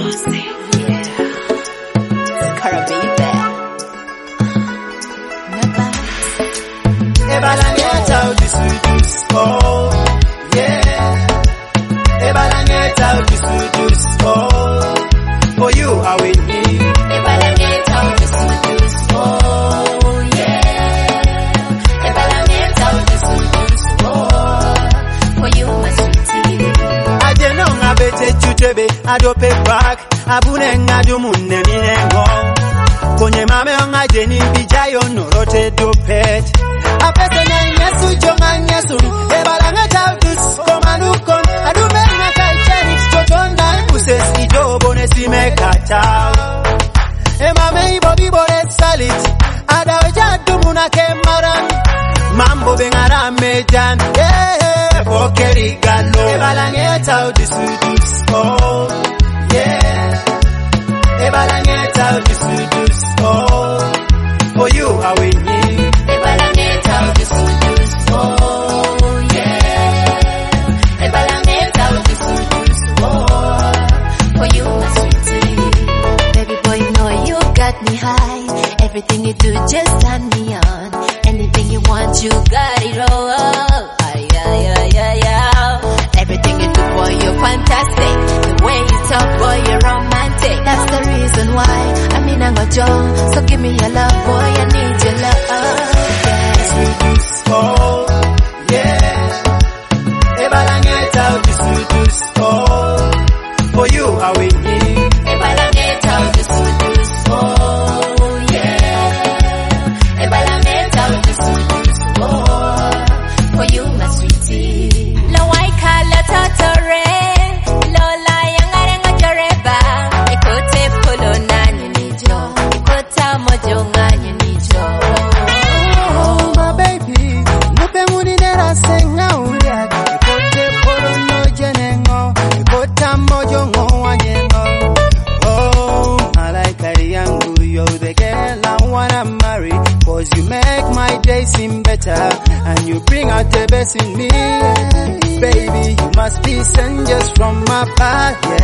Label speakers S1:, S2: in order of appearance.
S1: For you, I will be. Adope back, abune ngadu munne minengo. Konye mame onga jeni bijayo norote dopet. Apese na nyesu jonga nyesu, ebalanga tautus komanukon. Adume na kaicherik chotonda, uses ijo bone sime kachao. Mame ibobi bone salit, adaweja dumuna kemaran. Mambo bengara mejan, pokeri galo. Ebalanga tautus oh. Ebalangeta disudus oh. For you I will need. Ebalangeta disudus oh yeah. Ebalangeta disudus oh. For you my sweetie. Baby boy you know you got me high. Everything you do just turn me on. Anything you want you got it all. Everything you do boy you're fantastic. The way you talk boy you're romantic. That's the reason why I'm in Angojo. So give me your love boy, I need your love. Yeah. Oh yeah. Ebalangeta disudus oh. For you I will need. Ebalangeta disudus oh yeah. Ebalangeta disudus oh. For you my sweetie. Lawai kala tatore. You make my day seem better, and you bring out the best in me. Baby, you must be sent just from my past.